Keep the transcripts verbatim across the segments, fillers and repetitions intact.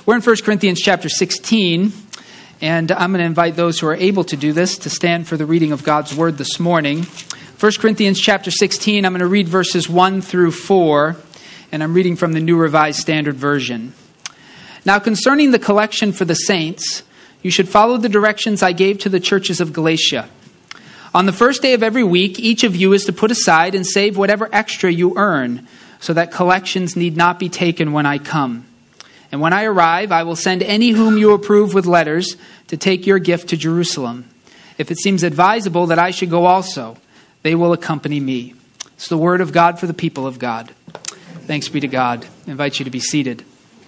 We're in First Corinthians chapter sixteen, and I'm going to invite those who are able to do this to stand for the reading of God's Word this morning. First Corinthians chapter sixteen, I'm going to read verses one through four, and I'm reading from the New Revised Standard Version. Now concerning the collection for the saints, you should follow the directions I gave to the churches of Galatia. On the first day of every week, each of you is to put aside and save whatever extra you earn, so that collections need not be taken when I come. And when I arrive, I will send any whom you approve with letters to take your gift to Jerusalem. If it seems advisable that I should go also, they will accompany me. It's the word of God for the people of God. Thanks be to God. I invite you to be seated.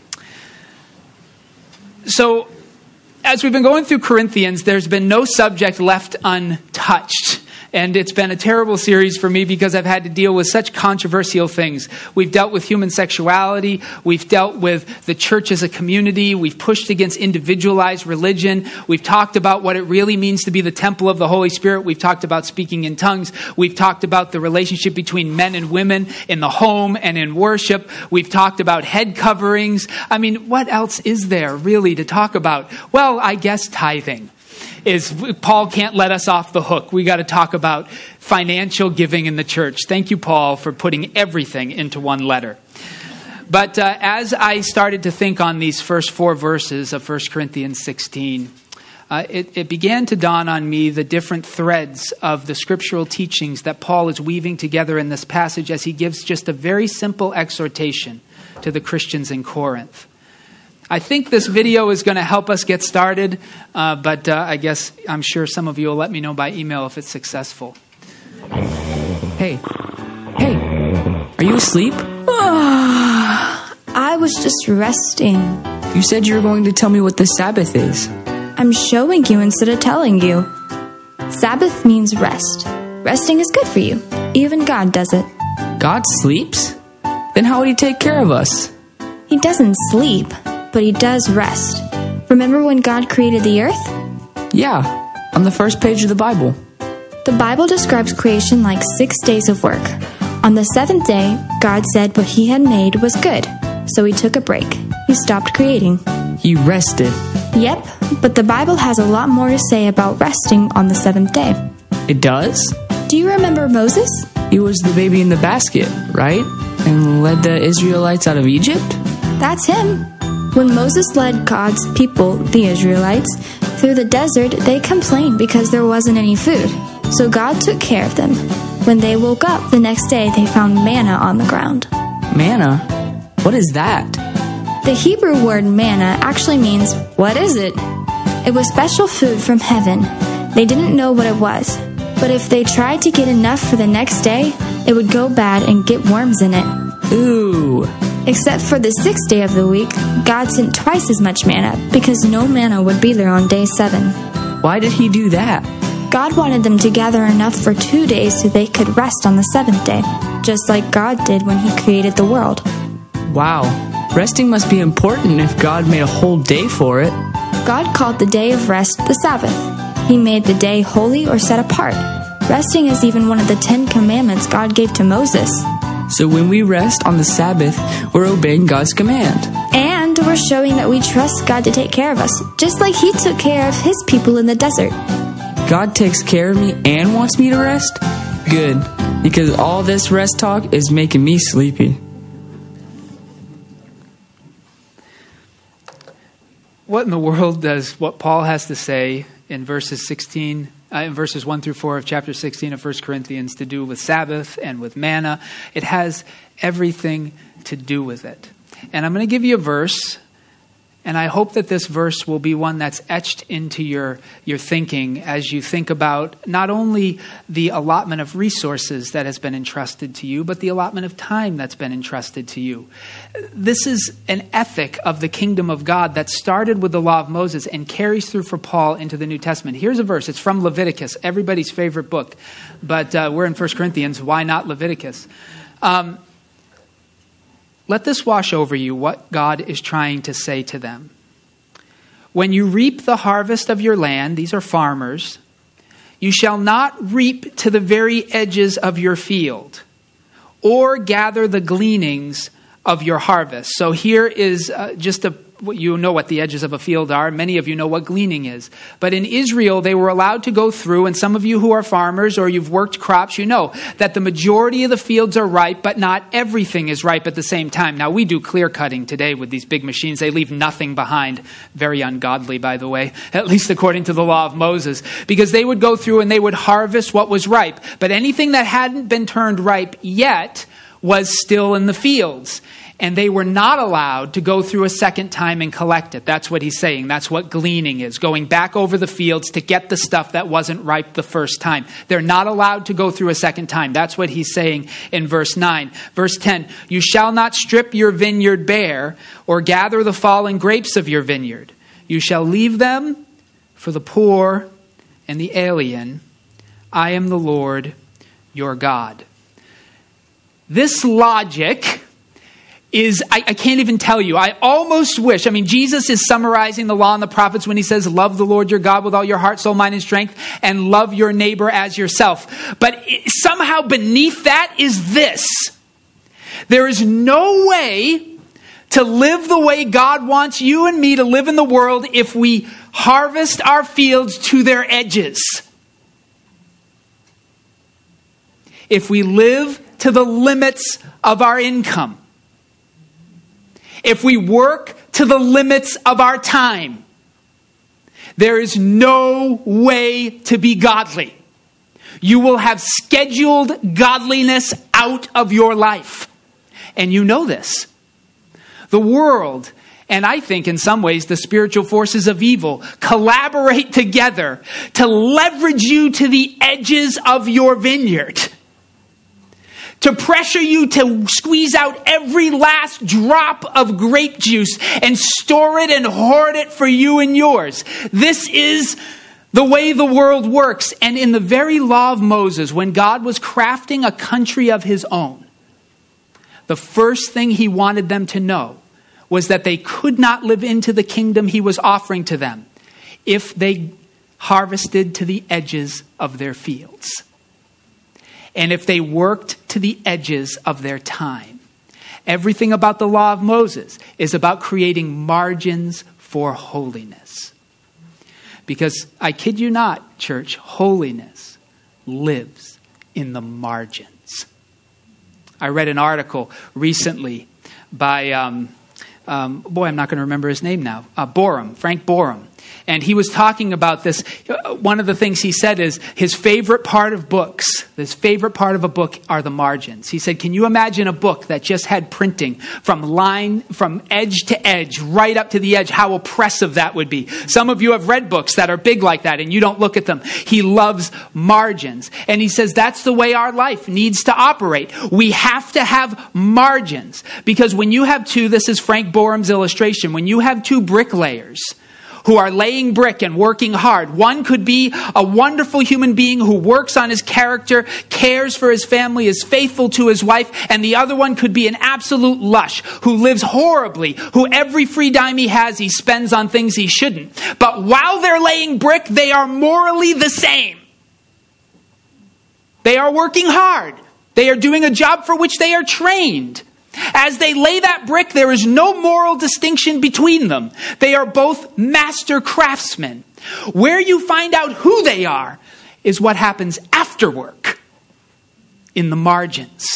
So, as we've been going through Corinthians, there's been no subject left untouched. And it's been a terrible series for me because I've had to deal with such controversial things. We've dealt with human sexuality. We've dealt with the church as a community. We've pushed against individualized religion. We've talked about what it really means to be the temple of the Holy Spirit. We've talked about speaking in tongues. We've talked about the relationship between men and women in the home and in worship. We've talked about head coverings. I mean, what else is there really to talk about? Well, I guess tithing. Is Paul can't let us off the hook. We got to talk about financial giving in the church. Thank you, Paul, for putting everything into one letter. But uh, as I started to think on these first four verses of First Corinthians sixteen, uh, it, it began to dawn on me the different threads of the scriptural teachings that Paul is weaving together in this passage as he gives just a very simple exhortation to the Christians in Corinth. I think this video is going to help us get started, uh, but uh, I guess I'm sure some of you will let me know by email if it's successful. Hey, hey, are you asleep? I was just resting. You said you were going to tell me what the Sabbath is. I'm showing you instead of telling you. Sabbath means rest. Resting is good for you. Even God does it. God sleeps? Then how would he take care of us? He doesn't sleep, but he does rest. Remember when God created the earth? Yeah, on the first page of the Bible. The Bible describes creation like six days of work. On the seventh day, God said what he had made was good, so he took a break. He stopped creating. He rested. Yep, but the Bible has a lot more to say about resting on the seventh day. It does? Do you remember Moses? He was the baby in the basket, right? And led the Israelites out of Egypt? That's him. When Moses led God's people, the Israelites, through the desert, they complained because there wasn't any food. So God took care of them. When they woke up the next day, they found manna on the ground. Manna? What is that? The Hebrew word manna actually means, what is it? It was special food from heaven. They didn't know what it was. But if they tried to get enough for the next day, it would go bad and get worms in it. Ooh. Except for the sixth day of the week, God sent twice as much manna because no manna would be there on day seven. Why did he do that? God wanted them to gather enough for two days so they could rest on the seventh day, just like God did when he created the world. Wow, resting must be important if God made a whole day for it. God called the day of rest the Sabbath. He made the day holy or set apart. Resting is even one of the Ten Commandments God gave to Moses. So when we rest on the Sabbath, we're obeying God's command. And we're showing that we trust God to take care of us, just like he took care of his people in the desert. God takes care of me and wants me to rest? Good, because all this rest talk is making me sleepy. What in the world does what Paul has to say in verses sixteen Uh, in verses one through four of chapter sixteen of First Corinthians to do with Sabbath and with manna? It has everything to do with it. And I'm going to give you a verse, and I hope that this verse will be one that's etched into your, your thinking as you think about not only the allotment of resources that has been entrusted to you, but the allotment of time that's been entrusted to you. This is an ethic of the kingdom of God that started with the law of Moses and carries through for Paul into the New Testament. Here's a verse. It's from Leviticus, everybody's favorite book. But uh, we're in First Corinthians. Why not Leviticus? Um, let this wash over you what God is trying to say to them. When you reap the harvest of your land, these are farmers, you shall not reap to the very edges of your field or gather the gleanings of your harvest. So here is uh, just a you know what the edges of a field are. Many of you know what gleaning is. But in Israel, they were allowed to go through, and some of you who are farmers or you've worked crops, you know that the majority of the fields are ripe, but not everything is ripe at the same time. Now, we do clear cutting today with these big machines. They leave nothing behind. Very ungodly, by the way, at least according to the law of Moses, because they would go through and they would harvest what was ripe. But anything that hadn't been turned ripe yet was still in the fields. And they were not allowed to go through a second time and collect it. That's what he's saying. That's what gleaning is, going back over the fields to get the stuff that wasn't ripe the first time. They're not allowed to go through a second time. That's what he's saying in verse nine. Verse ten, you shall not strip your vineyard bare or gather the fallen grapes of your vineyard. You shall leave them for the poor and the alien. I am the Lord your God. This logic is, I, I can't even tell you. I almost wish, I mean, Jesus is summarizing the law and the prophets when he says, love the Lord your God with all your heart, soul, mind, and strength, and love your neighbor as yourself. But it, somehow beneath that is this. There is no way to live the way God wants you and me to live in the world if we harvest our fields to their edges. If we live to the limits of our income. If we work to the limits of our time, there is no way to be godly. You will have scheduled godliness out of your life. And you know this. The world, and I think in some ways the spiritual forces of evil, collaborate together to leverage you to the edges of your vineyard. To pressure you to squeeze out every last drop of grape juice and store it and hoard it for you and yours. This is the way the world works. And in the very law of Moses, when God was crafting a country of his own, the first thing he wanted them to know was that they could not live into the kingdom he was offering to them if they harvested to the edges of their fields. And if they worked to the edges of their time. Everything about the law of Moses is about creating margins for holiness. Because I kid you not, church, holiness lives in the margins. I read an article recently by, um, um, boy, I'm not going to remember his name now, uh, Borum, Frank Borum. And he was talking about this. One of the things he said is his favorite part of books, his favorite part of a book are the margins. He said, can you imagine a book that just had printing from line, from edge to edge, right up to the edge, how oppressive that would be. Some of you have read books that are big like that and you don't look at them. He loves margins. And he says that's the way our life needs to operate. We have to have margins. Because when you have two, this is Frank Borum's illustration, when you have two bricklayers who are laying brick and working hard. One could be a wonderful human being who works on his character, cares for his family, is faithful to his wife, and the other one could be an absolute lush who lives horribly, who every free dime he has he spends on things he shouldn't. But while they're laying brick, they are morally the same. They are working hard. They are doing a job for which they are trained. As they lay that brick, there is no moral distinction between them. They are both master craftsmen. Where you find out who they are is what happens after work, in the margins.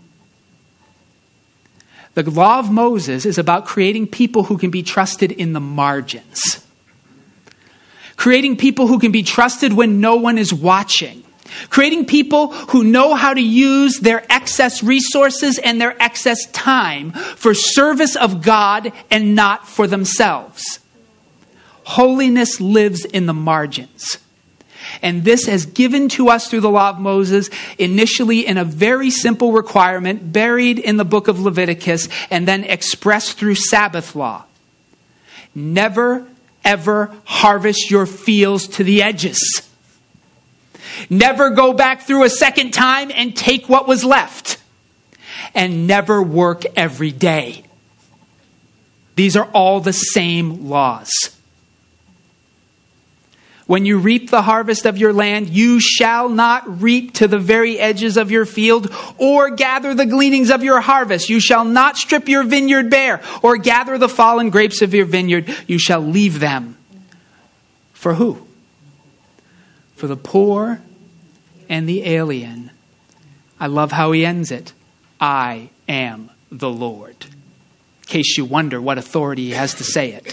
The law of Moses is about creating people who can be trusted in the margins. Creating people who can be trusted when no one is watching. Creating people who know how to use their excess resources and their excess time for service of God and not for themselves. Holiness lives in the margins. And this is given to us through the law of Moses, initially in a very simple requirement, buried in the book of Leviticus, and then expressed through Sabbath law. Never, ever harvest your fields to the edges. Never go back through a second time and take what was left. And never work every day. These are all the same laws. When you reap the harvest of your land, you shall not reap to the very edges of your field or gather the gleanings of your harvest. You shall not strip your vineyard bare or gather the fallen grapes of your vineyard. You shall leave them. For who? For the poor and the alien. I love how he ends it. I am the Lord. In case you wonder what authority he has to say it.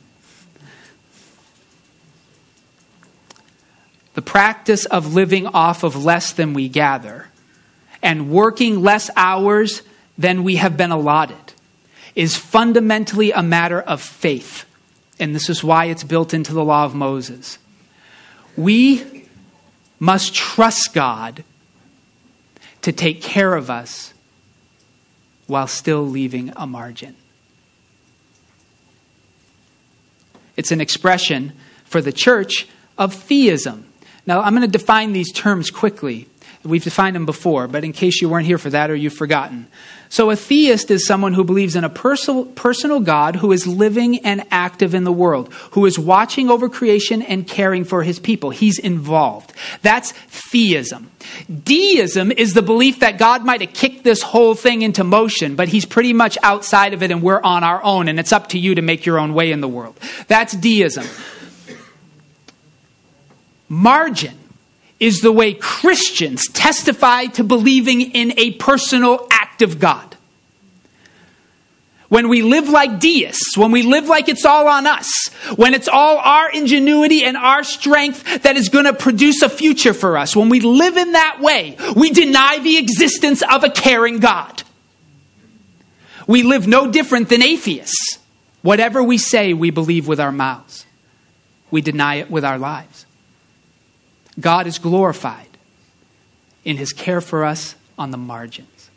The practice of living off of less than we gather and working less hours than we have been allotted is fundamentally a matter of faith. And this is why it's built into the law of Moses. We must trust God to take care of us while still leaving a margin. It's an expression for the church of theism. Now, I'm going to define these terms quickly. We've defined them before, but in case you weren't here for that or you've forgotten. So a theist is someone who believes in a personal, personal God who is living and active in the world, who is watching over creation and caring for his people. He's involved. That's theism. Deism is the belief that God might have kicked this whole thing into motion, but he's pretty much outside of it and we're on our own, and it's up to you to make your own way in the world. That's deism. Margin is the way Christians testify to believing in a personal, active God. When we live like deists, when we live like it's all on us, when it's all our ingenuity and our strength that is going to produce a future for us, when we live in that way, we deny the existence of a caring God. We live no different than atheists. Whatever we say, we believe with our mouths. We deny it with our lives. God is glorified in his care for us on the margins.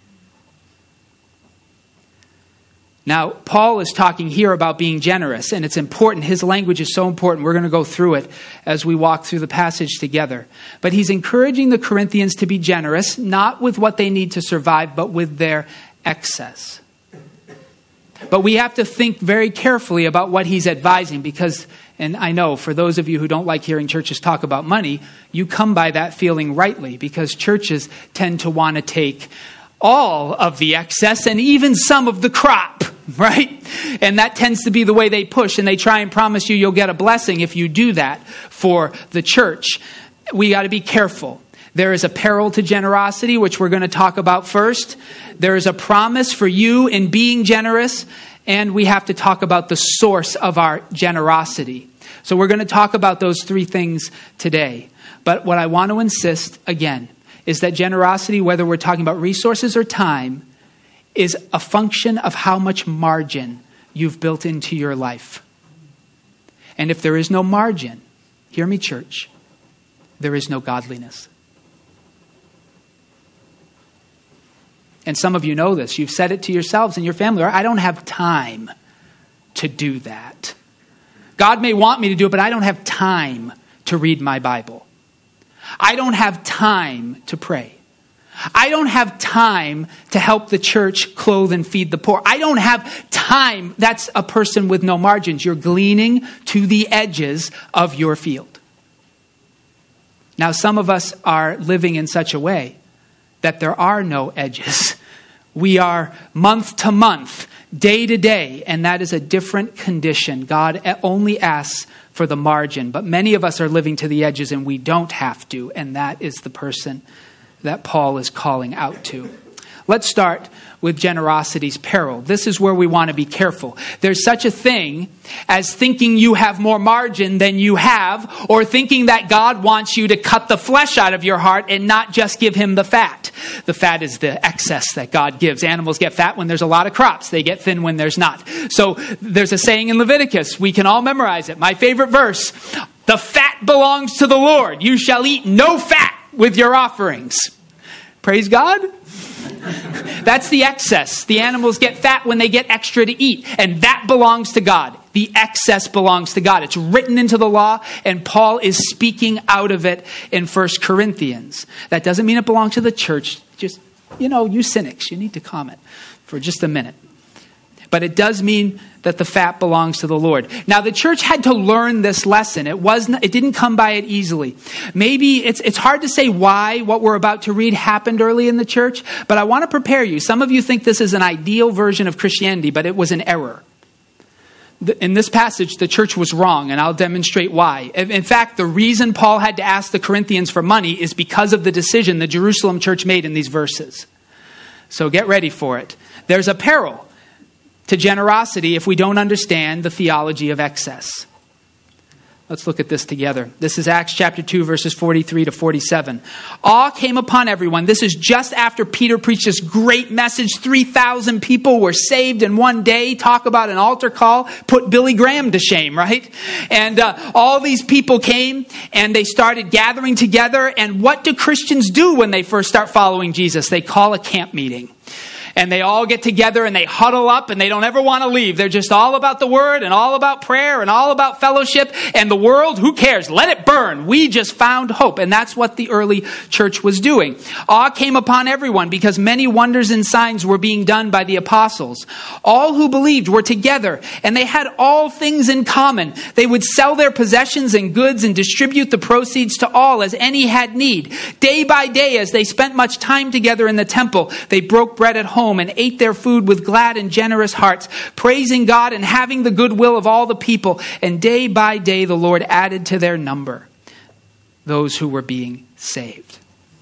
Now, Paul is talking here about being generous, and it's important. His language is so important. We're going to go through it as we walk through the passage together. But he's encouraging the Corinthians to be generous, not with what they need to survive, but with their excess. But we have to think very carefully about what he's advising because, and I know for those of you who don't like hearing churches talk about money, you come by that feeling rightly because churches tend to want to take all of the excess and even some of the crop, right? And that tends to be the way they push, and they try and promise you you'll get a blessing if you do that for the church. We got to be careful. There is a peril to generosity, which we're going to talk about first. There is a promise for you in being generous, and we have to talk about the source of our generosity. So we're going to talk about those three things today. But what I want to insist, again, is that generosity, whether we're talking about resources or time, is a function of how much margin you've built into your life. And if there is no margin, hear me, church, there is no godliness. And some of you know this. You've said it to yourselves and your family. I don't have time to do that. God may want me to do it, but I don't have time to read my Bible. I don't have time to pray. I don't have time to help the church clothe and feed the poor. I don't have time. That's a person with no margins. You're gleaning to the edges of your field. Now, some of us are living in such a way that there are no edges. We are month to month, day to day, and that is a different condition. God only asks for the margin, but many of us are living to the edges and we don't have to, and that is the person that Paul is calling out to. Let's start with generosity's peril. This is where we want to be careful. There's such a thing as thinking you have more margin than you have, or thinking that God wants you to cut the flesh out of your heart and not just give him the fat. The fat is the excess that God gives. Animals get fat when there's a lot of crops. They get thin when there's not. So there's a saying in Leviticus. We can all memorize it. My favorite verse. The fat belongs to the Lord. You shall eat no fat with your offerings. Praise God. That's the excess. The animals get fat when they get extra to eat. And that belongs to God. The excess belongs to God. It's written into the law, and Paul is speaking out of it in First Corinthians. That doesn't mean it belongs to the church. Just, you know, you cynics, you need to comment for just a minute. But it does mean that the fat belongs to the Lord. Now, the church had to learn this lesson. It wasn't, it didn't come by it easily. Maybe it's, it's hard to say why what we're about to read happened early in the church, but I want to prepare you. Some of you think this is an ideal version of Christianity, but it was an error. In this passage, the church was wrong, and I'll demonstrate why. In fact, the reason Paul had to ask the Corinthians for money is because of the decision the Jerusalem church made in these verses. So get ready for it. There's a peril to generosity if we don't understand the theology of excess. Let's look at this together. This is Acts chapter two, verses forty-three to forty-seven. Awe came upon everyone. This is just after Peter preached this great message. three thousand people were saved in one day. Talk about an altar call. Put Billy Graham to shame, right? And uh, all these people came and they started gathering together. And what do Christians do when they first start following Jesus? They call a camp meeting. And they all get together and they huddle up and they don't ever want to leave. They're just all about the word and all about prayer and all about fellowship. And the world, who cares? Let it burn. We just found hope. And that's what the early church was doing. Awe came upon everyone because many wonders and signs were being done by the apostles. All who believed were together and they had all things in common. They would sell their possessions and goods and distribute the proceeds to all as any had need. Day by day, as they spent much time together in the temple, they broke bread at home and ate their food with glad and generous hearts, praising God and having the goodwill of all the people. And day by day, the Lord added to their number those who were being saved.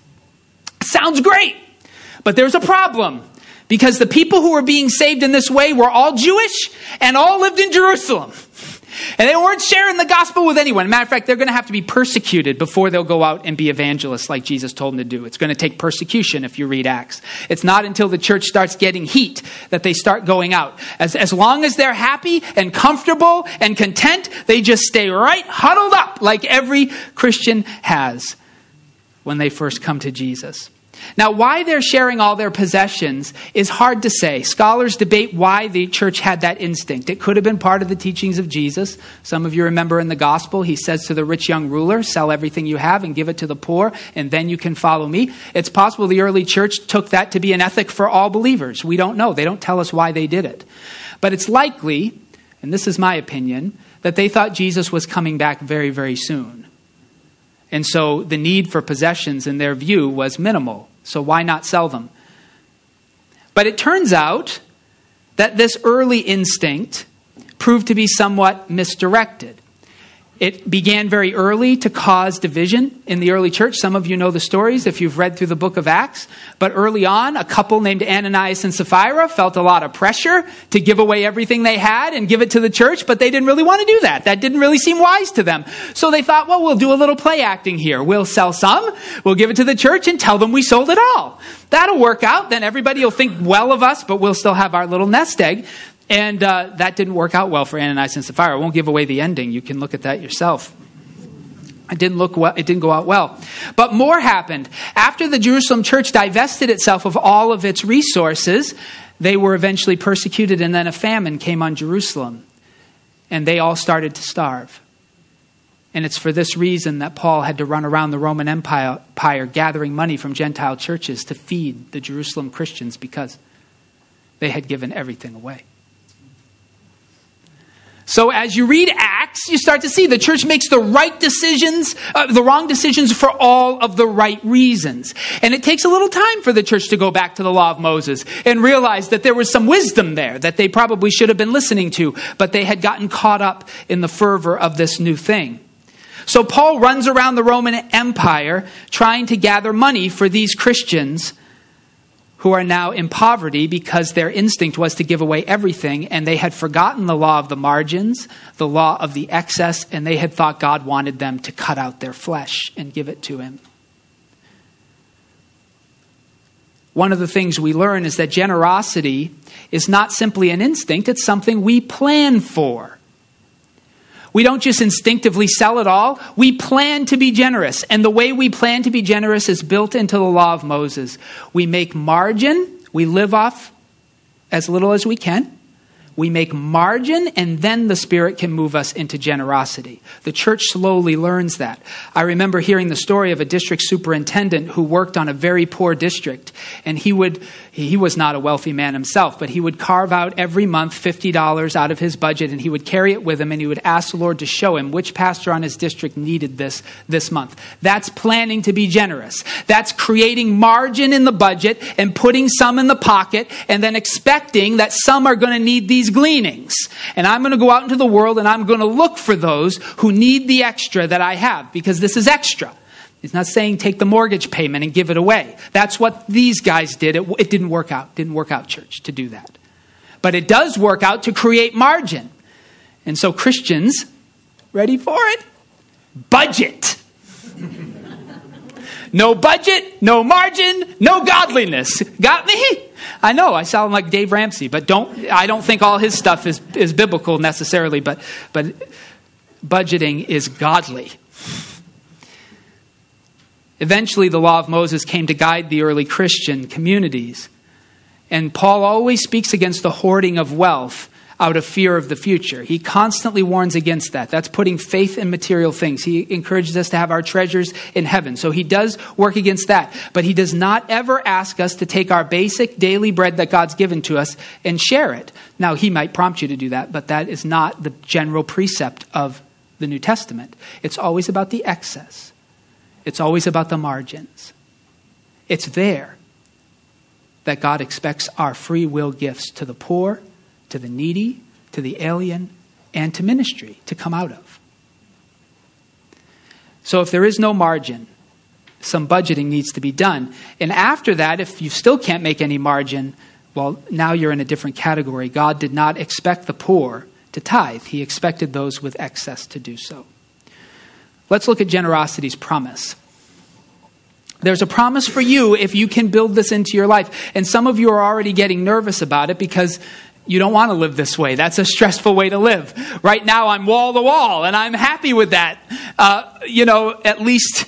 Sounds great, but there's a problem because the people who were being saved in this way were all Jewish and all lived in Jerusalem. And they weren't sharing the gospel with anyone. Matter of fact, they're going to have to be persecuted before they'll go out and be evangelists like Jesus told them to do. It's going to take persecution if you read Acts. It's not until the church starts getting heat that they start going out. As, as long as they're happy and comfortable and content, they just stay right huddled up like every Christian has when they first come to Jesus. Now, why they're sharing all their possessions is hard to say. Scholars debate why the church had that instinct. It could have been part of the teachings of Jesus. Some of you remember in the gospel, he says to the rich young ruler, sell everything you have and give it to the poor, and then you can follow me. It's possible the early church took that to be an ethic for all believers. We don't know. They don't tell us why they did it. But it's likely, and this is my opinion, that they thought Jesus was coming back very, very soon. And so the need for possessions in their view was minimal. So why not sell them? But it turns out that this early instinct proved to be somewhat misdirected. It began very early to cause division in the early church. Some of you know the stories if you've read through the book of Acts. But early on, a couple named Ananias and Sapphira felt a lot of pressure to give away everything they had and give it to the church, but they didn't really want to do that. That didn't really seem wise to them. So they thought, well, we'll do a little play acting here. We'll sell some, we'll give it to the church and tell them we sold it all. That'll work out. Then everybody will think well of us, but we'll still have our little nest egg. And uh, that didn't work out well for Ananias and Sapphira. I won't give away the ending. You can look at that yourself. It didn't look well. It didn't go out well. But more happened. After the Jerusalem church divested itself of all of its resources, they were eventually persecuted, and then a famine came on Jerusalem. And they all started to starve. And it's for this reason that Paul had to run around the Roman Empire gathering money from Gentile churches to feed the Jerusalem Christians because they had given everything away. So as you read Acts, you start to see the church makes the right decisions, uh, the wrong decisions for all of the right reasons. And it takes a little time for the church to go back to the law of Moses and realize that there was some wisdom there that they probably should have been listening to, but they had gotten caught up in the fervor of this new thing. So Paul runs around the Roman Empire trying to gather money for these Christians who are now in poverty because their instinct was to give away everything, and they had forgotten the law of the margins, the law of the excess, and they had thought God wanted them to cut out their flesh and give it to him. One of the things we learn is that generosity is not simply an instinct, it's something we plan for. We don't just instinctively sell it all. We plan to be generous. And the way we plan to be generous is built into the law of Moses. We make margin. We live off as little as we can. We make margin, and then the Spirit can move us into generosity. The church slowly learns that. I remember hearing the story of a district superintendent who worked on a very poor district. And he would, he was not a wealthy man himself, but he would carve out every month fifty dollars out of his budget, and he would carry it with him, and he would ask the Lord to show him which pastor on his district needed this this month. That's planning to be generous. That's creating margin in the budget and putting some in the pocket, and then expecting that some are going to need these gleanings. And I'm going to go out into the world and I'm going to look for those who need the extra that I have, because this is extra. He's not saying take the mortgage payment and give it away. That's what these guys did. It, it didn't work out. Didn't work out, church, to do that. But it does work out to create margin. And so Christians, ready for it? Budget. No budget, no margin, no godliness. Got me? I know I sound like Dave Ramsey, but don't. I don't think all his stuff is, is biblical necessarily, but but budgeting is godly. Eventually, the law of Moses came to guide the early Christian communities. And Paul always speaks against the hoarding of wealth out of fear of the future. He constantly warns against that. That's putting faith in material things. He encourages us to have our treasures in heaven. So he does work against that. But he does not ever ask us to take our basic daily bread that God's given to us and share it. Now, he might prompt you to do that, but that is not the general precept of the New Testament. It's always about the excess. It's always about the margins. It's there that God expects our free will gifts to the poor, to the needy, to the alien, and to ministry to come out of. So if there is no margin, some budgeting needs to be done. And after that, if you still can't make any margin, well, now you're in a different category. God did not expect the poor to tithe. He expected those with excess to do so. Let's look at generosity's promise. There's a promise for you if you can build this into your life. And some of you are already getting nervous about it because you don't want to live this way. That's a stressful way to live. Right now, I'm wall to wall, and I'm happy with that. Uh, you know, at least.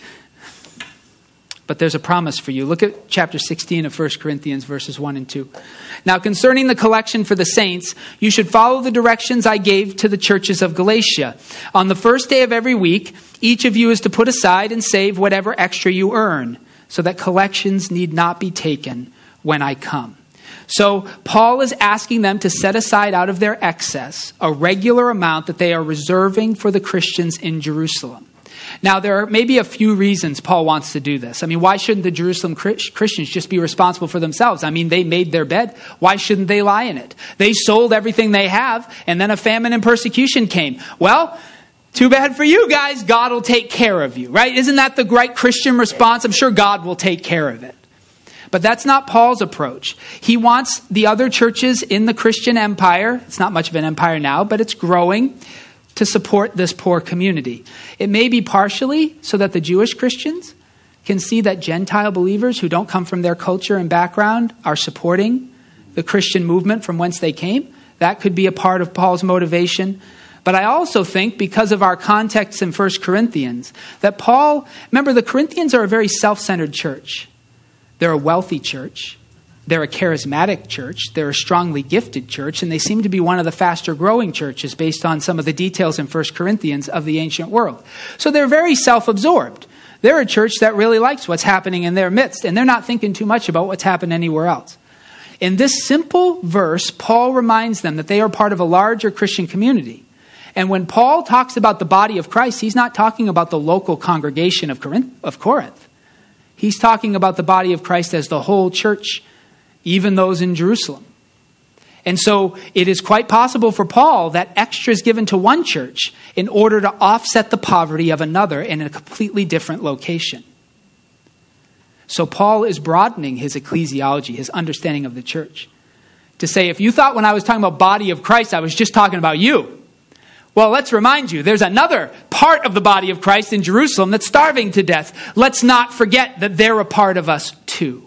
But there's a promise for you. Look at chapter sixteen of First Corinthians, verses one and two. Now, concerning the collection for the saints, you should follow the directions I gave to the churches of Galatia. On the first day of every week, each of you is to put aside and save whatever extra you earn, so that collections need not be taken when I come. So Paul is asking them to set aside out of their excess a regular amount that they are reserving for the Christians in Jerusalem. Now, there are maybe a few reasons Paul wants to do this. I mean, why shouldn't the Jerusalem Christians just be responsible for themselves? I mean, they made their bed. Why shouldn't they lie in it? They sold everything they have, and then a famine and persecution came. Well, too bad for you guys. God will take care of you, right? Isn't that the right Christian response? I'm sure God will take care of it. But that's not Paul's approach. He wants the other churches in the Christian empire, it's not much of an empire now, but it's growing, to support this poor community. It may be partially so that the Jewish Christians can see that Gentile believers who don't come from their culture and background are supporting the Christian movement from whence they came. That could be a part of Paul's motivation. But I also think, because of our context in First Corinthians, that Paul, remember, the Corinthians are a very self-centered church. They're a wealthy church. They're a charismatic church. They're a strongly gifted church. And they seem to be one of the faster growing churches based on some of the details in First Corinthians of the ancient world. So they're very self-absorbed. They're a church that really likes what's happening in their midst. And they're not thinking too much about what's happened anywhere else. In this simple verse, Paul reminds them that they are part of a larger Christian community. And when Paul talks about the body of Christ, he's not talking about the local congregation of Corinth. He's talking about the body of Christ as the whole church, even those in Jerusalem. And so it is quite possible for Paul that extra is given to one church in order to offset the poverty of another in a completely different location. So Paul is broadening his ecclesiology, his understanding of the church, to say, if you thought when I was talking about body of Christ, I was just talking about you. Well, let's remind you, there's another part of the body of Christ in Jerusalem that's starving to death. Let's not forget that they're a part of us too.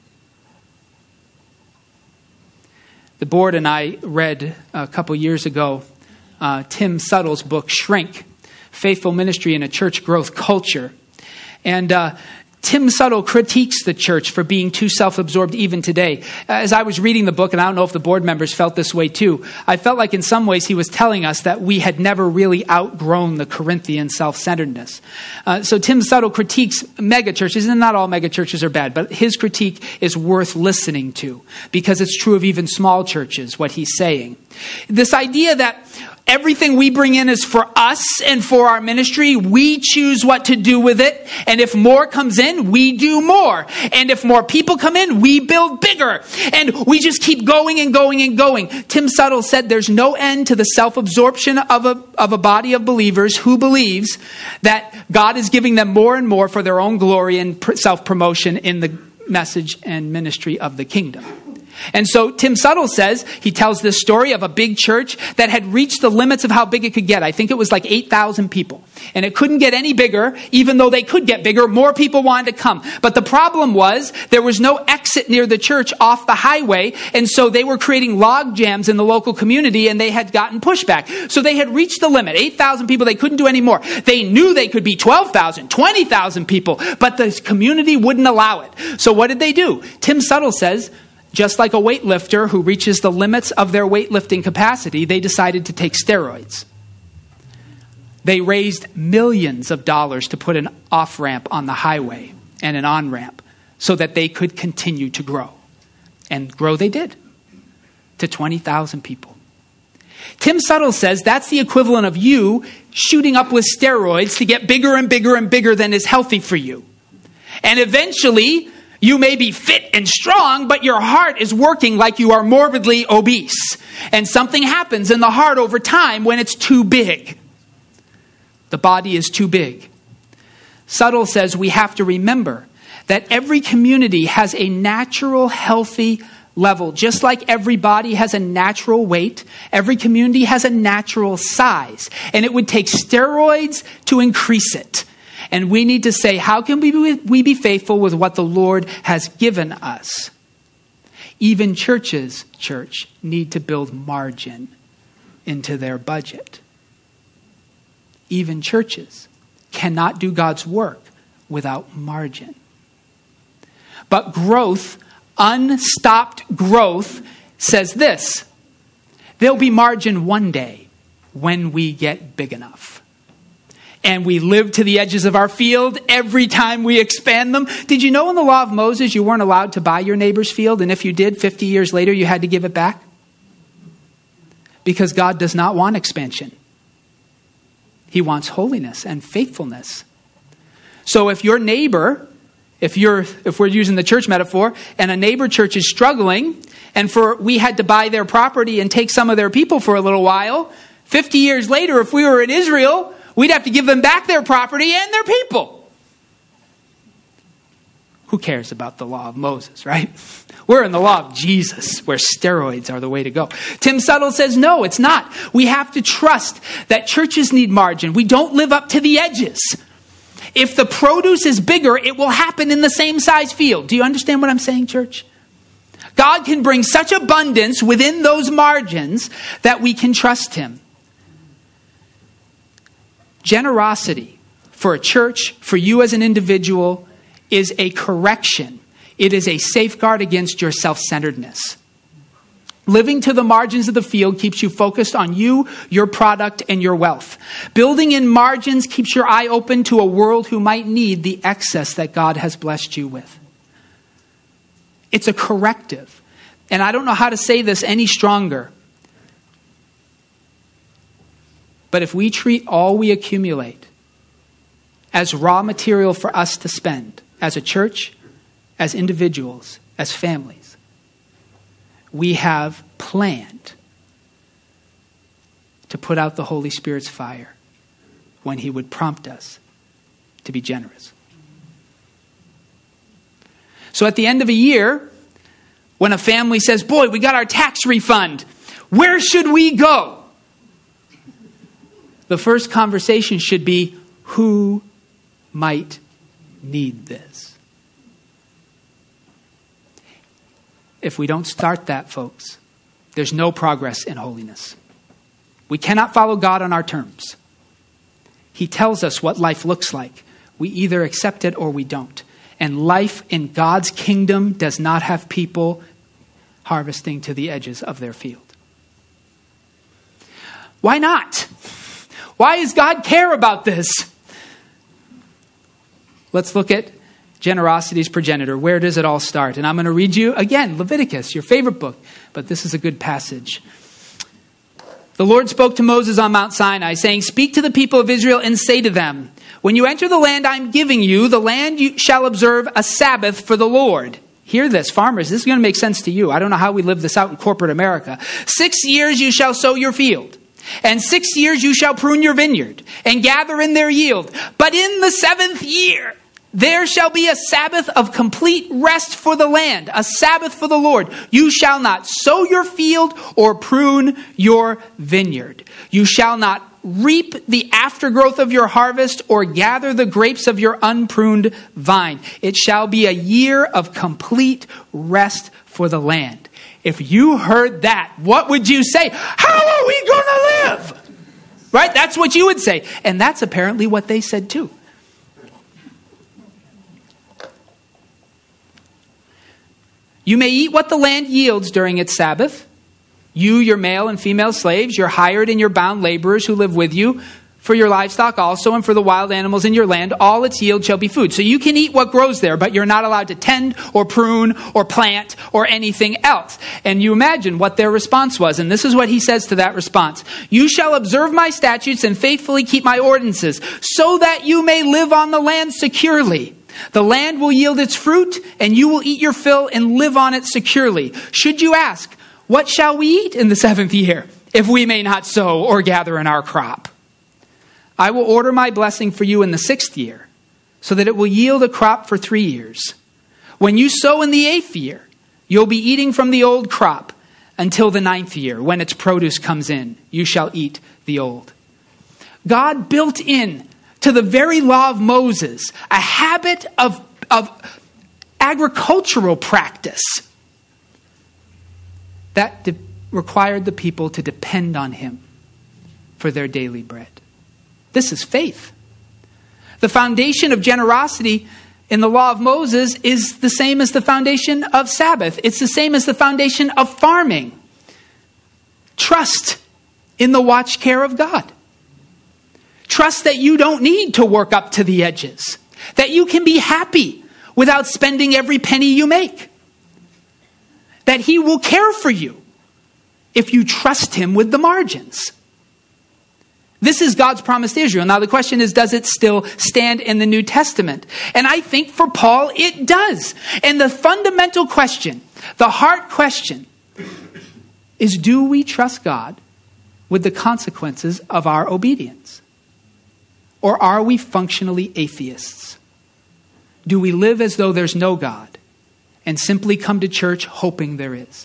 The board and I read a couple years ago uh, Tim Suttle's book, Shrink, Faithful Ministry in a Church Growth Culture. And uh, Tim Suttle critiques the church for being too self-absorbed even today. As I was reading the book, and I don't know if the board members felt this way too, I felt like in some ways he was telling us that we had never really outgrown the Corinthian self-centeredness. Uh, so Tim Suttle critiques megachurches, and not all megachurches are bad, but his critique is worth listening to because it's true of even small churches, what he's saying. This idea that everything we bring in is for us and for our ministry. We choose what to do with it. And if more comes in, we do more. And if more people come in, we build bigger. And we just keep going and going and going. Tim Suttle said there's no end to the self-absorption of a, of a body of believers who believes that God is giving them more and more for their own glory and self-promotion in the message and ministry of the kingdom. And so Tim Suttle says, he tells this story of a big church that had reached the limits of how big it could get. I think it was like eight thousand people. And it couldn't get any bigger, even though they could get bigger. More people wanted to come. But the problem was there was no exit near the church off the highway. And so they were creating log jams in the local community and they had gotten pushback. So they had reached the limit. eight thousand people, they couldn't do any more. They knew they could be twelve thousand, twenty thousand people, but the community wouldn't allow it. So what did they do? Tim Suttle says, just like a weightlifter who reaches the limits of their weightlifting capacity, they decided to take steroids. They raised millions of dollars to put an off-ramp on the highway and an on-ramp so that they could continue to grow. And grow they did to twenty thousand people. Tim Suttle says that's the equivalent of you shooting up with steroids to get bigger and bigger and bigger than is healthy for you. And eventually, you may be fit and strong, but your heart is working like you are morbidly obese. And something happens in the heart over time when it's too big. The body is too big. Suttle says we have to remember that every community has a natural, healthy level. Just like every body has a natural weight, every community has a natural size. And it would take steroids to increase it. And we need to say, how can we be, we be faithful with what the Lord has given us? Even churches, church, need to build margin into their budget. Even churches cannot do God's work without margin. But growth, unstopped growth, says this: there'll be margin one day when we get big enough. And we live to the edges of our field every time we expand them. Did you know in the law of Moses you weren't allowed to buy your neighbor's field? And if you did, fifty years later, you had to give it back? Because God does not want expansion. He wants holiness and faithfulness. So if your neighbor, if you're, if we're using the church metaphor, and a neighbor church is struggling, and for we had to buy their property and take some of their people for a little while, fifty years later, if we were in Israel, we'd have to give them back their property and their people. Who cares about the law of Moses, right? We're in the law of Jesus, where steroids are the way to go. Tim Suttle says, no, it's not. We have to trust that churches need margin. We don't live up to the edges. If the produce is bigger, it will happen in the same size field. Do you understand what I'm saying, church? God can bring such abundance within those margins that we can trust him. Generosity for a church, for you as an individual, is a correction. It is a safeguard against your self-centeredness. Living to the margins of the field keeps you focused on you, your product, and your wealth. Building in margins keeps your eye open to a world who might need the excess that God has blessed you with. It's a corrective. And I don't know how to say this any stronger. But if we treat all we accumulate as raw material for us to spend, as a church, as individuals, as families, we have planned to put out the Holy Spirit's fire when he would prompt us to be generous. So at the end of a year, when a family says, boy, we got our tax refund, where should we go? The first conversation should be, who might need this? If we don't start that, folks, there's no progress in holiness. We cannot follow God on our terms. He tells us what life looks like. We either accept it or we don't. And life in God's kingdom does not have people harvesting to the edges of their field. Why not? Why does God care about this? Let's look at generosity's progenitor. Where does it all start? And I'm going to read you again, Leviticus, your favorite book, but this is a good passage. The Lord spoke to Moses on Mount Sinai, saying, "Speak to the people of Israel and say to them, when you enter the land I'm giving you, the land you shall observe a Sabbath for the Lord." Hear this, farmers. This is going to make sense to you. I don't know how we live this out in corporate America. Six years you shall sow your field, and six years you shall prune your vineyard, and gather in their yield. But in the seventh year there shall be a Sabbath of complete rest for the land, a Sabbath for the Lord. You shall not sow your field or prune your vineyard. You shall not reap the aftergrowth of your harvest or gather the grapes of your unpruned vine. It shall be a year of complete rest for the land. If you heard that, what would you say? How are we going to live? Right? That's what you would say. And that's apparently what they said too. You may eat what the land yields during its Sabbath. You, your male and female slaves, your hired and your bound laborers who live with you, for your livestock also, and for the wild animals in your land, all its yield shall be food. So you can eat what grows there, but you're not allowed to tend or prune or plant or anything else. And you imagine what their response was. And this is what he says to that response. You shall observe my statutes and faithfully keep my ordinances, so that you may live on the land securely. The land will yield its fruit, and you will eat your fill and live on it securely. Should you ask, what shall we eat in the seventh year, if we may not sow or gather in our crop? I will order my blessing for you in the sixth year, so that it will yield a crop for three years. When you sow in the eighth year, you'll be eating from the old crop until the ninth year. When its produce comes in, you shall eat the old. God built in to the very law of Moses a habit of, of agricultural practice that de- required the people to depend on him for their daily bread. This is faith. The foundation of generosity in the law of Moses is the same as the foundation of Sabbath. It's the same as the foundation of farming. Trust in the watch care of God. Trust that you don't need to work up to the edges. That you can be happy without spending every penny you make. That he will care for you if you trust him with the margins. This is God's promise to Israel. Now the question is, does it still stand in the New Testament? And I think for Paul, it does. And the fundamental question, the heart question, is do we trust God with the consequences of our obedience? Or are we functionally atheists? Do we live as though there's no God and simply come to church hoping there is?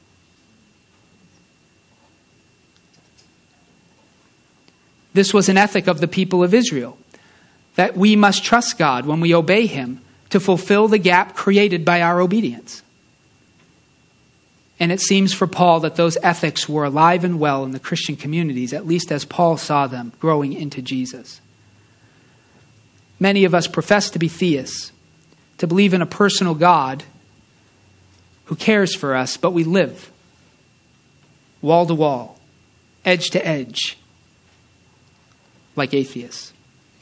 This was an ethic of the people of Israel, that we must trust God when we obey him to fulfill the gap created by our obedience. And it seems for Paul that those ethics were alive and well in the Christian communities, at least as Paul saw them growing into Jesus. Many of us profess to be theists, to believe in a personal God who cares for us, but we live wall to wall, edge to edge, like atheists.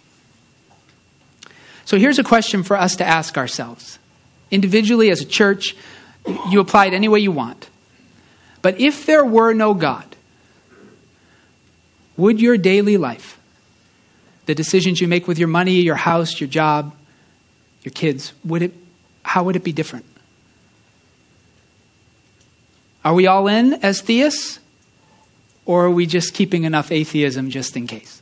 So here's a question for us to ask ourselves. Individually, as a church, you apply it any way you want. But if there were no God, would your daily life, the decisions you make with your money, your house, your job, your kids, would it, how would it be different? Are we all in as theists? Or are we just keeping enough atheism just in case?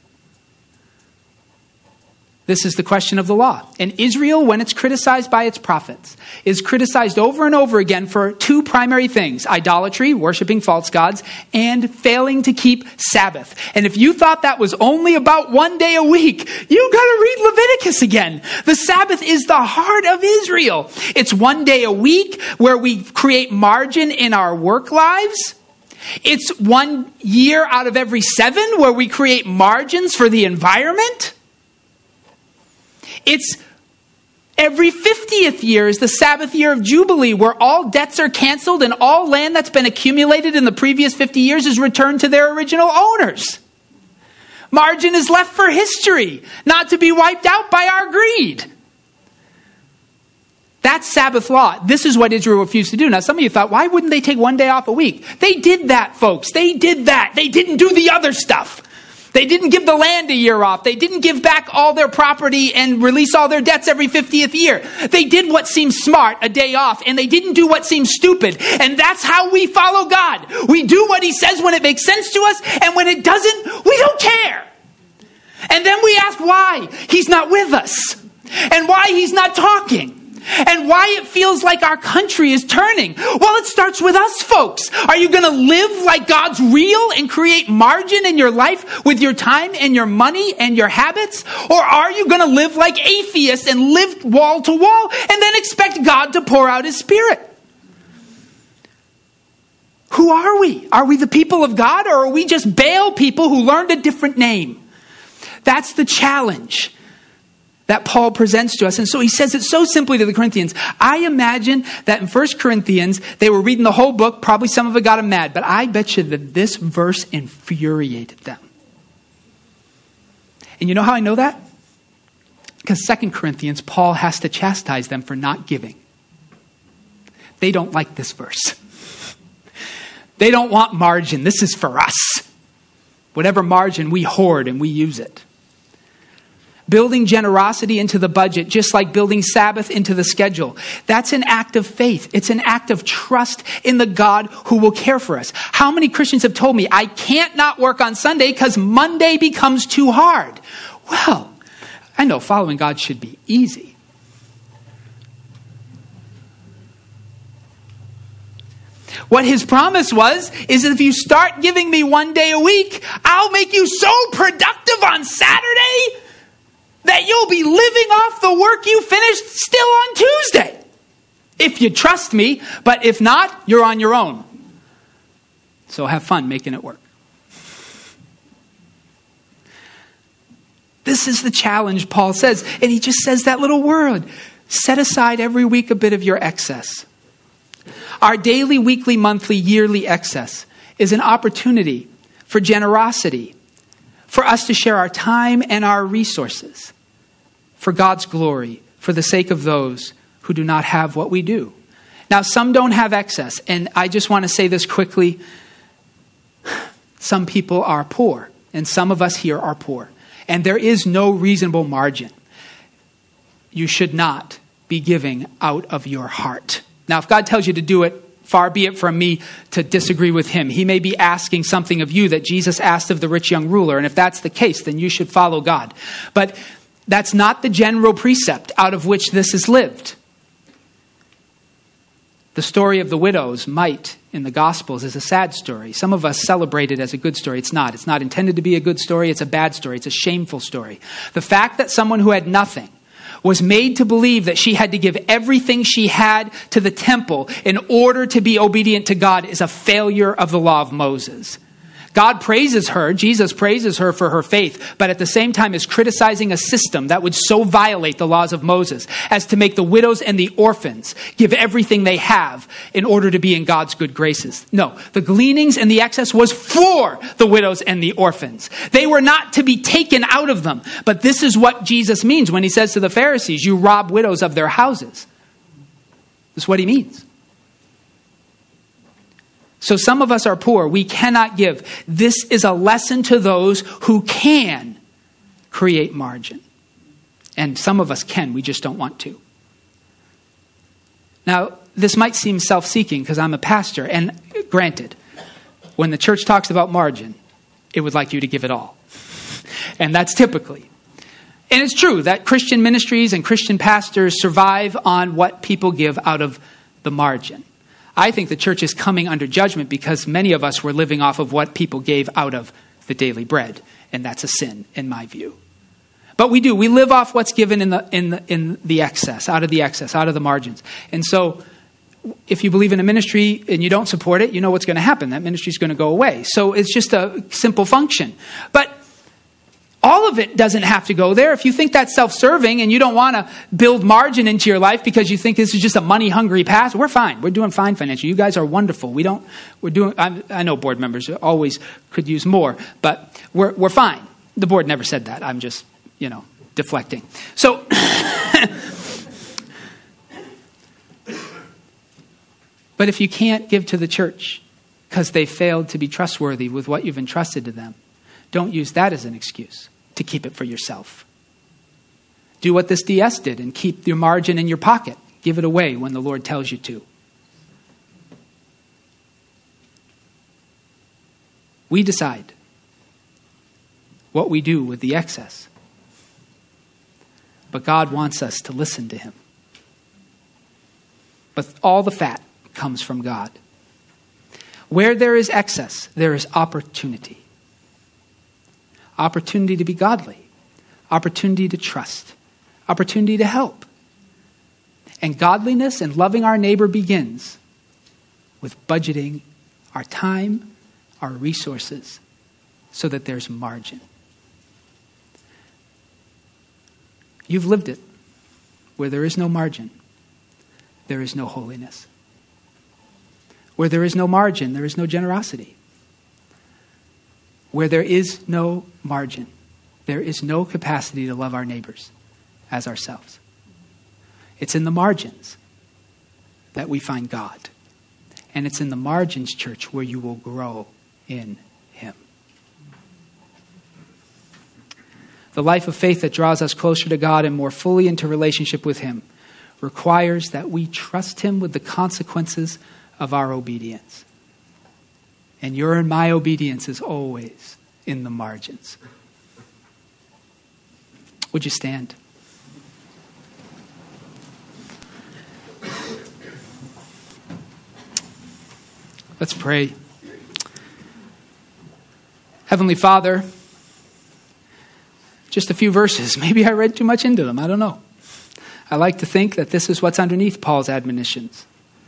This is the question of the law. And Israel, when it's criticized by its prophets, is criticized over and over again for two primary things: idolatry, worshiping false gods, and failing to keep Sabbath. And if you thought that was only about one day a week, you got to read Leviticus again. The Sabbath is the heart of Israel. It's one day a week where we create margin in our work lives. It's one year out of every seven where we create margins for the environment. It's Every fiftieth year is the Sabbath year of Jubilee, where all debts are canceled and all land that's been accumulated in the previous fifty years is returned to their original owners. Margin is left for history, not to be wiped out by our greed. That's Sabbath law. This is what Israel refused to do. Now, some of you thought, why wouldn't they take one day off a week? They did that, folks. They did that. They didn't do the other stuff. They didn't give the land a year off. They didn't give back all their property and release all their debts every fiftieth year. They did what seemed smart, a day off, and they didn't do what seemed stupid. And that's how we follow God. We do what he says when it makes sense to us, and when it doesn't, we don't care. And then we ask why he's not with us, and why he's not talking, and why it feels like our country is turning. Well, it starts with us, folks. Are you going to live like God's real and create margin in your life with your time and your money and your habits? Or are you going to live like atheists and live wall to wall and then expect God to pour out his Spirit? Who are we? Are we the people of God, or are we just Baal people who learned a different name? That's the challenge that Paul presents to us. And so he says it so simply to the Corinthians. I imagine that in First Corinthians, they were reading the whole book. Probably some of it got them mad. But I bet you that this verse infuriated them. And you know how I know that? Because Second Corinthians, Paul has to chastise them for not giving. They don't like this verse. They don't want margin. This is for us. Whatever margin, we hoard and we use it. Building generosity into the budget, just like building Sabbath into the schedule. That's an act of faith. It's an act of trust in the God who will care for us. How many Christians have told me, I can't not work on Sunday because Monday becomes too hard? Well, I know following God should be easy. What his promise was, is that if you start giving me one day a week, I'll make you so productive on Saturday that you'll be living off the work you finished still on Tuesday. If you trust me, but if not, you're on your own. So have fun making it work. This is the challenge, Paul says. And he just says that little word. Set aside every week a bit of your excess. Our daily, weekly, monthly, yearly excess is an opportunity for generosity, for us to share our time and our resources for God's glory, for the sake of those who do not have what we do. Now, some don't have excess, and I just want to say this quickly. Some people are poor, and some of us here are poor, and there is no reasonable margin. You should not be giving out of your heart. Now, if God tells you to do it, far be it from me to disagree with him. He may be asking something of you that Jesus asked of the rich young ruler. And if that's the case, then you should follow God. But that's not the general precept out of which this is lived. The story of the widow's mite in the Gospels is a sad story. Some of us celebrate it as a good story. It's not. It's not intended to be a good story. It's a bad story. It's a shameful story. The fact that someone who had nothing was made to believe that she had to give everything she had to the temple in order to be obedient to God is a failure of the law of Moses. God praises her, Jesus praises her for her faith, but at the same time is criticizing a system that would so violate the laws of Moses as to make the widows and the orphans give everything they have in order to be in God's good graces. No, the gleanings and the excess was for the widows and the orphans. They were not to be taken out of them. But this is what Jesus means when he says to the Pharisees, you rob widows of their houses. This is what he means. So some of us are poor. We cannot give. This is a lesson to those who can create margin. And some of us can. We just don't want to. Now, this might seem self-seeking because I'm a pastor. And granted, when the church talks about margin, it would like you to give it all. And that's typically. And it's true that Christian ministries and Christian pastors survive on what people give out of the margin. I think the church is coming under judgment because many of us were living off of what people gave out of the daily bread. And that's a sin in my view. But we do. We live off what's given in the in the, in the excess, out of the excess, out of the margins. And so if you believe in a ministry and you don't support it, you know what's going to happen. That ministry is going to go away. So it's just a simple function. But all of it doesn't have to go there. If you think that's self-serving and you don't want to build margin into your life because you think this is just a money-hungry past, we're fine. We're doing fine financially. You guys are wonderful. We don't, we're doing, I, I know board members always could use more, but we're, we're fine. The board never said that. I'm just, you know, deflecting. So, but if you can't give to the church because they failed to be trustworthy with what you've entrusted to them, don't use that as an excuse to keep it for yourself. Do what this D S did and keep your margin in your pocket. Give it away when the Lord tells you to. We decide what we do with the excess. But God wants us to listen to him. But all the fat comes from God. Where there is excess, there is opportunity. Opportunity to be godly. Opportunity to trust. Opportunity to help. And godliness and loving our neighbor begins with budgeting our time, our resources, so that there's margin. You've lived it. Where there is no margin, there is no holiness. Where there is no margin, there is no generosity. Where there is no margin, there is no capacity to love our neighbors as ourselves. It's in the margins that we find God. And it's in the margins, church, where you will grow in him. The life of faith that draws us closer to God and more fully into relationship with him requires that we trust him with the consequences of our obedience. And your and my obedience is always in the margins. Would you stand? Let's pray. Heavenly Father, just a few verses. Maybe I read too much into them. I don't know. I like to think that this is what's underneath Paul's admonitions.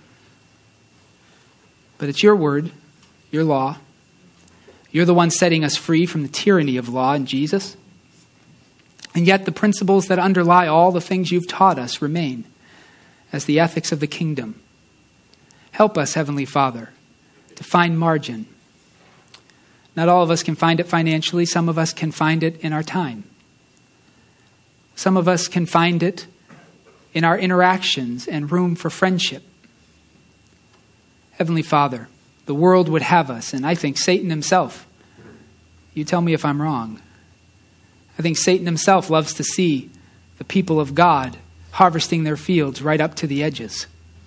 But it's your word, your law. You're the one setting us free from the tyranny of law in Jesus. And yet the principles that underlie all the things you've taught us remain as the ethics of the kingdom. Help us, Heavenly Father, to find margin. Not all of us can find it financially. Some of us can find it in our time. Some of us can find it in our interactions and room for friendship. Heavenly Father, the world would have us, and I think Satan himself, you tell me if I'm wrong, I think Satan himself loves to see the people of God harvesting their fields right up to the edges.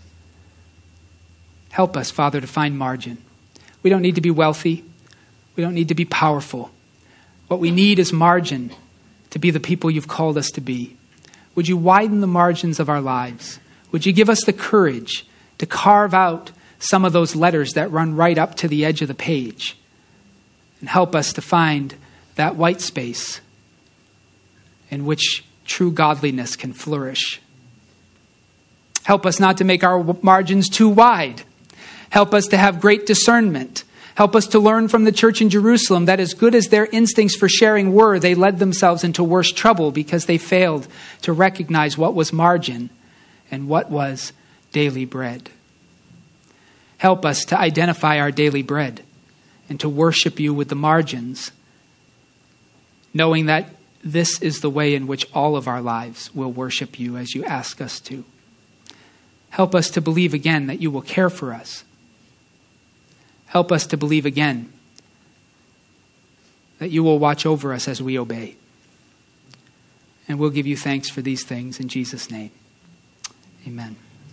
Help us, Father, to find margin. We don't need to be wealthy. We don't need to be powerful. What we need is margin to be the people you've called us to be. Would you widen the margins of our lives? Would you give us the courage to carve out some of those letters that run right up to the edge of the page and help us to find that white space in which true godliness can flourish. Help us not to make our margins too wide. Help us to have great discernment. Help us to learn from the church in Jerusalem that as good as their instincts for sharing were, they led themselves into worse trouble because they failed to recognize what was margin and what was daily bread. Help us to identify our daily bread and to worship you with the margins, knowing that this is the way in which all of our lives will worship you as you ask us to. Help us to believe again that you will care for us. Help us to believe again that you will watch over us as we obey. And we'll give you thanks for these things in Jesus' name. Amen.